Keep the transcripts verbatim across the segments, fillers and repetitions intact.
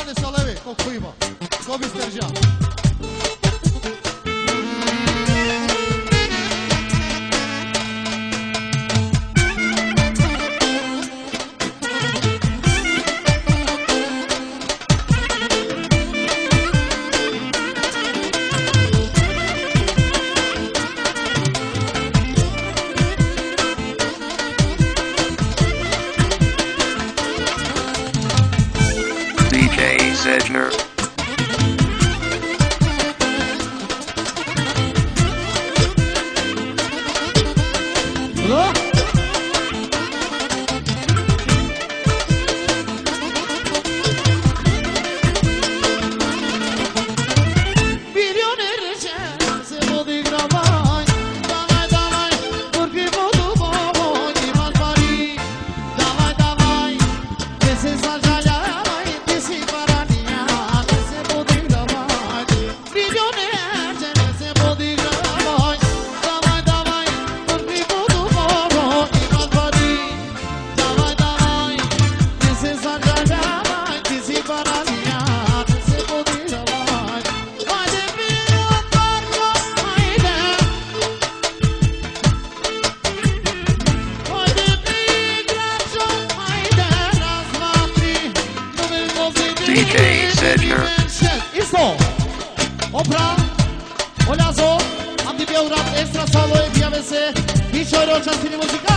Hadi salavi, kokuyma. Kobi sterja. D J Sedgner. Hello? D J Sedgner. Isto! Opra! Oleazo! Am de beurat extra solo e piavese Picioro častini muzika!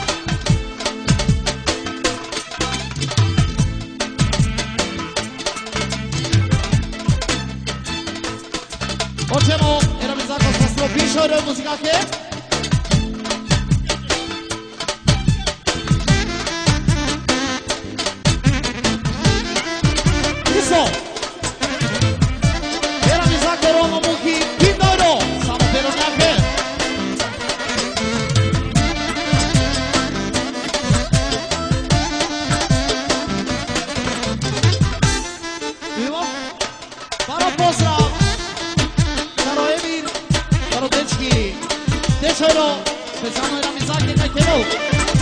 Hoćemo, era mi zakon spastilo Picioro muzika ke? Isto! Era mi zakon ono muki Pindoro! Samo pero njake! Ivo? Staro pozdrav! Staro Emir! Staro dečki! Dečajno! Specijalno era mi zakon kaj te vol!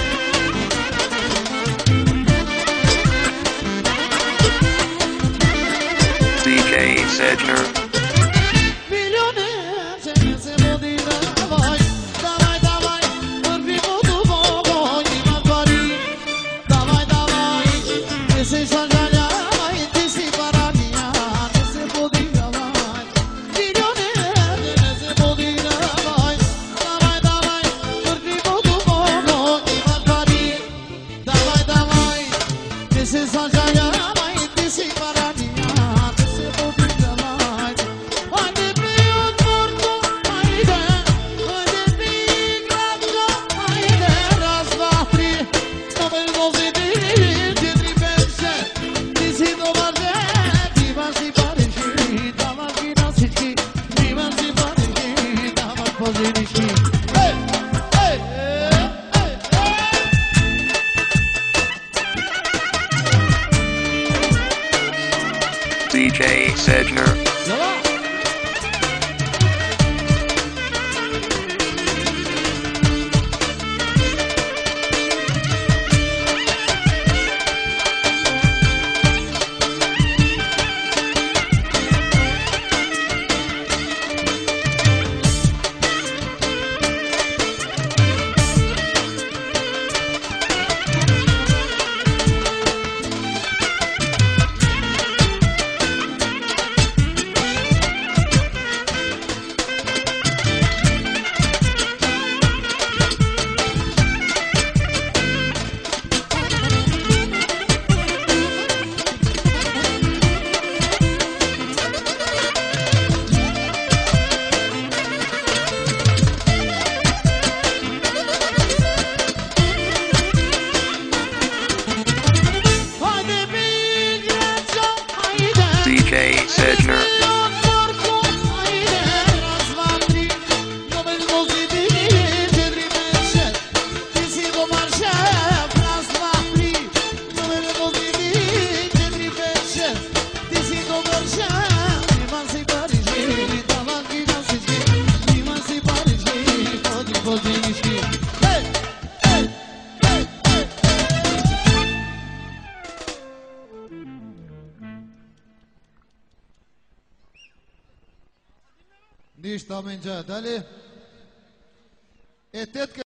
D J Sedgner. D J Sedgner. Niște oameni, dale. E tet că